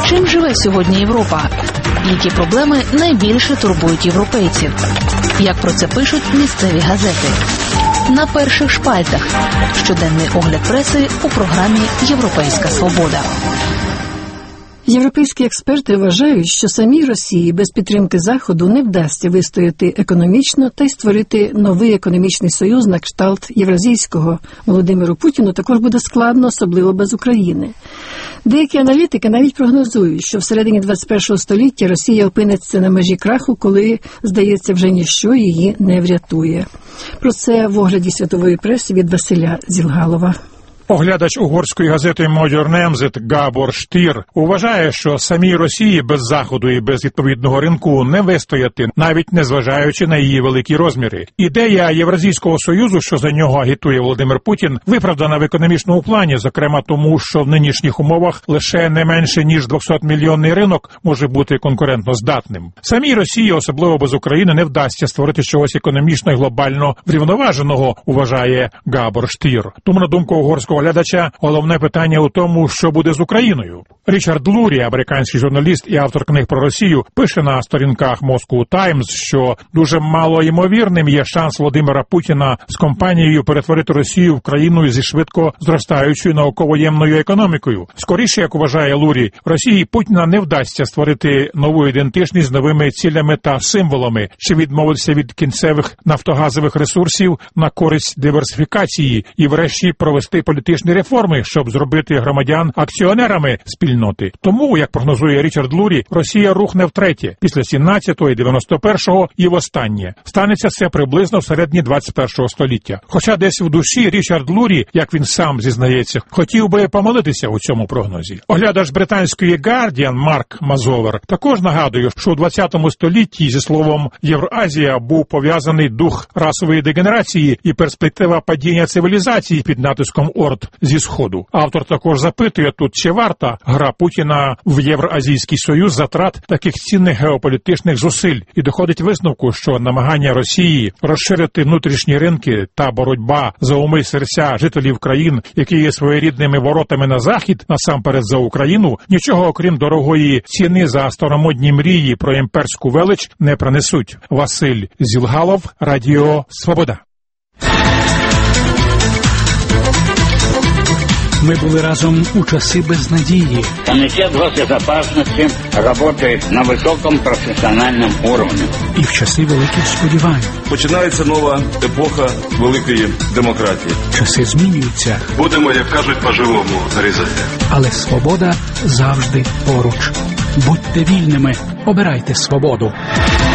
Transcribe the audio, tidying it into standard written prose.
Чим живе сьогодні Європа? Які проблеми найбільше турбують європейців? Як про це пишуть місцеві газети? На перших шпальтах. Щоденний огляд преси у програмі «Європейська свобода». Європейські експерти вважають, що самій Росії без підтримки Заходу не вдасться вистояти економічно та й створити новий економічний союз на кшталт євразійського. Володимиру Путіну також буде складно, особливо без України. Деякі аналітики навіть прогнозують, що всередині 21 століття Росія опиниться на межі краху, коли, здається, вже ніщо її не врятує. Про це в огляді світової преси від Василя Зілгалова. Оглядач угорської газети Magyar Nemzet Gábor Stier вважає, що самій Росії без Заходу і без відповідного ринку не вистояти, навіть незважаючи на її великі розміри. Ідея Євразійського союзу, що за нього агітує Володимир Путін, виправдана в економічному плані, зокрема тому, що в нинішніх умовах лише не менше ніж 200-мільйонний ринок може бути конкурентно здатним. Самій Росії, особливо без України, не вдасться створити чогось економічно і глобально врівноваженого, вважає Gábor Stier. Тому, на думку угорського глядача, головне питання у тому, що буде з Україною. Річард Лурі, американський журналіст і автор книг про Росію, пише на сторінках Moscow Times, що дуже мало ймовірним є шанс Володимира Путіна з компанією перетворити Росію в країну зі швидко зростаючою науково-ємною економікою. Скоріше, як вважає Лурі, Росії Путіна не вдасться створити нову ідентичність з новими цілями та символами, чи відмовитися від кінцевих нафтогазових ресурсів на користь диверсифікації і врешті провести політичні реформи, щоб зробити громадян акціонерами спільноти. Тому, як прогнозує Річард Лурі, Росія рухне втретє, після 17-го і 91-го і востаннє. Станеться це приблизно всередині 21-го століття. Хоча десь в душі Річард Лурі, як він сам зізнається, хотів би помилитися у цьому прогнозі. Оглядач британської Guardian Марк Мазовер також нагадує, що у 20-му столітті зі словом «Євразія» був пов'язаний дух расової дегенерації і перспектива падіння цивілізації під натиском орд зі Сходу. Автор також запитує тут, чи варта гра Путіна в Євразійський союз затрат таких цінних геополітичних зусиль, і доходить висновку, що намагання Росії розширити внутрішні ринки та боротьба за уми серця жителів країн, які є своєрідними воротами на Захід, насамперед за Україну, нічого окрім дорогої ціни за старомодні мрії про імперську велич не принесуть. Василь Зілгалов, Радіо Свобода. Мы были разом у часы безнадеги. Комитет госбезопасности работает на высоком профессиональном уровне. І в часи великих сподівань. Починається нова епоха великої демократії. Часи змінюються. Будемо, як кажуть, по-живому різати. Але свобода завжди поруч. Будьте вільними, обирайте свободу.